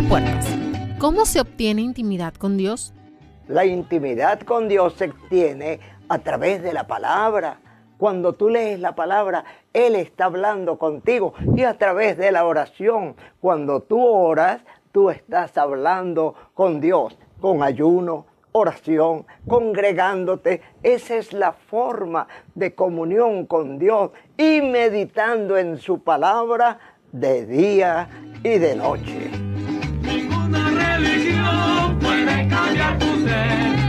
puertas. ¿Cómo se obtiene intimidad con Dios? La intimidad con Dios se obtiene a través de la palabra. Cuando tú lees la palabra, Él está hablando contigo, y a través de la oración. Cuando tú oras, tú estás hablando con Dios, con ayuno, oración, congregándote. Esa es la forma de comunión con Dios, y meditando en su palabra de día y de noche. Ninguna religión puede cambiar tu ser.